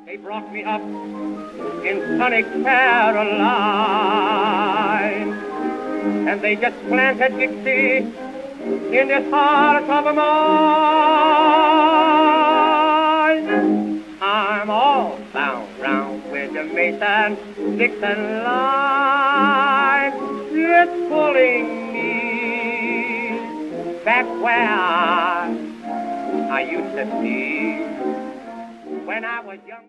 They brought me up in sunny Caroline, and they just planted Dixie in this heart of mine. I'm all bound round with the Mason-Dixon line. It's pulling me back where I used to be when I was young.